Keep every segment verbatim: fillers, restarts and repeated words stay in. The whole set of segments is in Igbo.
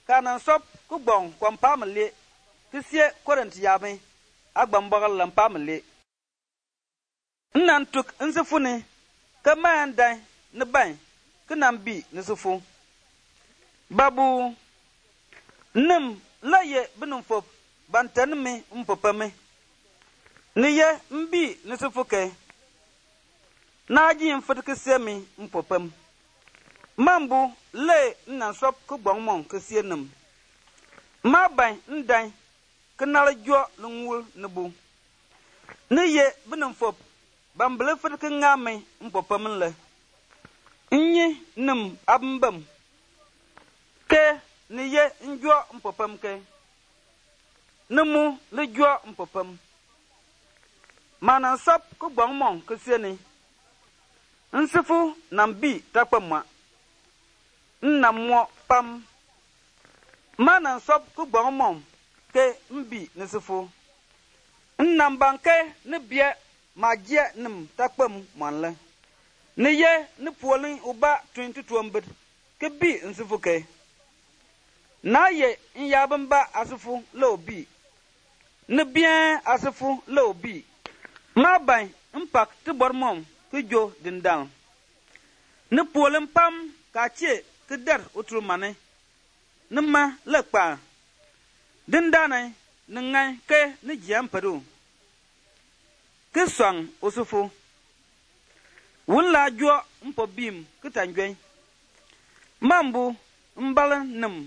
kanan sop ku gbong kwam pamle kisie korent yame agbam bagal lam pamle nan tuk nsufuni kama ndai ne ban kinam bi ne sufu babu nim laye binum fop bantan me mpopame ne ye mbi ne sufu ke naji mfut kisemi mpopam mambu le nan sop ku gbong mon kisie nim ma ban ndai kinal jo lungul nebu ne ye binum fop bambele fut ke ngame mpopam le nyi nim abmbam ke ni ye njo mpopam ke nemu le jo mpopam mana sop ku gbong mon ke sieni nsifu nambi takpamwa nnammo pam mana sop ku gbong mon ke mbi nsifu nnambanke ne bie magie nim takpam manle ne ye ne polin uba twenty tuambed ke bi nsifu ke na ye nyabamba asifu lo bi ne bien asifu lo bi ma ban impak te bormom ke jo dindal ne polin pam ka che ke der utrumane ne ma lekpa dindane ne ngai ke ne jiam padu ke swang usufu wula jo mpo bim kitanjwe mambu mbala nim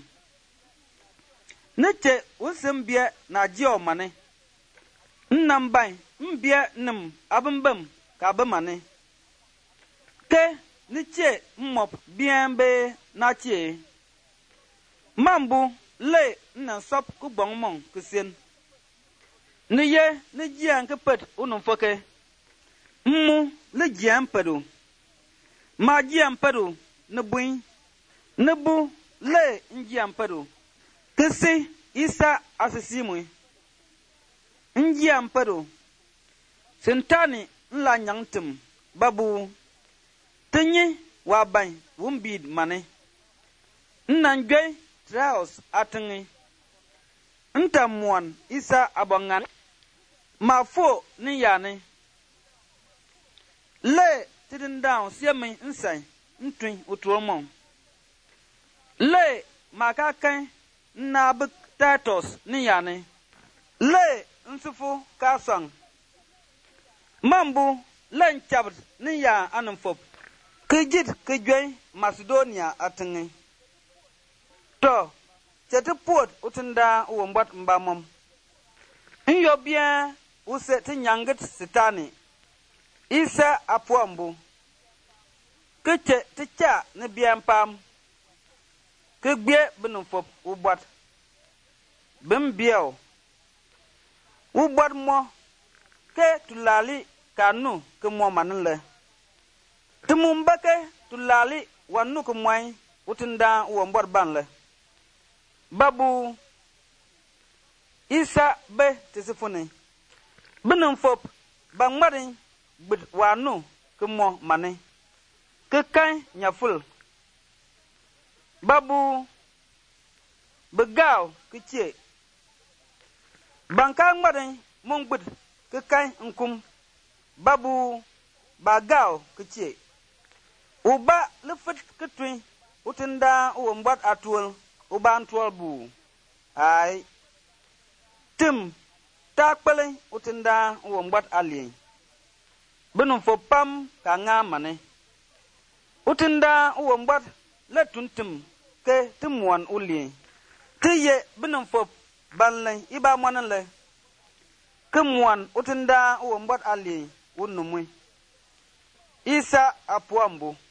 nete usembie na jio mane nnambai mbie nim abumbam ka bamane ke niche mmop bienbe na che mambu le na sop ku bongmong kusien ne ye ne jian ke pet unum foke mu le jian pedu ma jian pedu ne buin ne bu le jian pedu kesi isa asisimu jian pedu sentani la nyangtum babu tenye wa ban wumbid mane nnangwe trials atengi ntamuan isa abangan mafo ni yani le tidin down siemi nsai ntwin utuomo le makakan na bik tatos ni yani le nsufu kasang mambu le nchabt ni ya anumfop kejit kejwe Macedonia atengi to chete pot utunda uwombat mbamom nyo bien use te nyanget sitani isa apuambu keche te cha ne bien pam ke gbie binum fop ubot bim biao ubot mo ke tulali kanu ke mo manle tumumba ke tulali wanu ke moy utunda uwombot banle babu isa be tisifuni binum fop bangmarin bid wanu ke mo mane ke kan nyaful babu begaw ke che banka ngmarin mong bid ke kan nkum babu bagaw ke che uba le fit ke twin utinda uwombat atwol uban twol bu ai tim takpele utinda uwombat ali binum fo pam ka nga mane utinda uwombat le tuntum ke timwan uli tiye binum fo banle iba manale kemwan utinda uwombat ali unumwe isa apuambu